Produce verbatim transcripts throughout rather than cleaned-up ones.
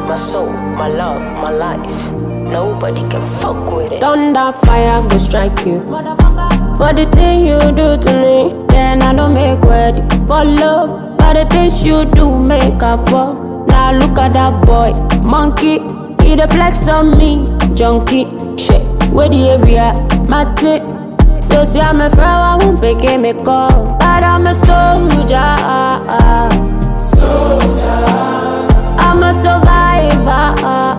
my soul, my love, my life. Nobody can fuck with it. Thunder, fire, go strike you. For the thing you do to me, then I don't make ready for love. But the things you do make up for. Now look at that boy, monkey. He the flex on me, junkie. Shit, where the area, my tip. So see I'm a friend, I won't pick me call. But I'm a soldier. Soldier. I'm a survivor.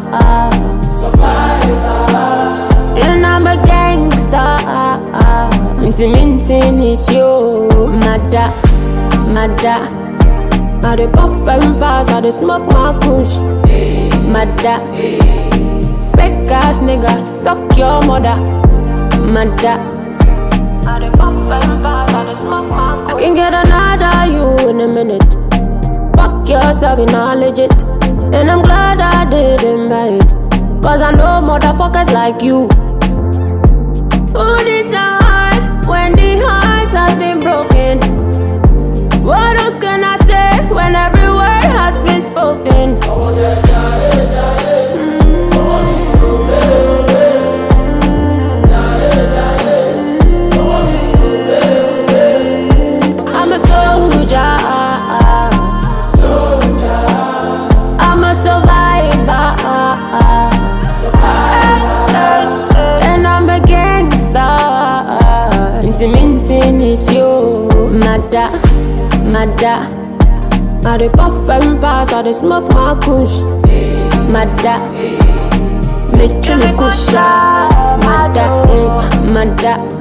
Survivor. And I'm a gangster. Intimating is you. Mada, mada. I dey puff and pass, I dey smoke my kush. Mada. Fake ass nigga, suck your mother. Mada. I dey puff and pass, I dey smoke my kush. I can get another you in a minute. Fuck yourself, you're not legit. And I'm glad I didn't buy it. Cause I know motherfuckers like you who needs a heart when the heart has been broken. What else can I say when every word has been spoken? I'm a soldier. Soldier. I'm a survivor. Survivor. And I'm a gangster. Intimating is you. Mada, mada. I dey puff and pass, I dey smoke my kush. Mada, me trim kusha. Mada, eh, mada.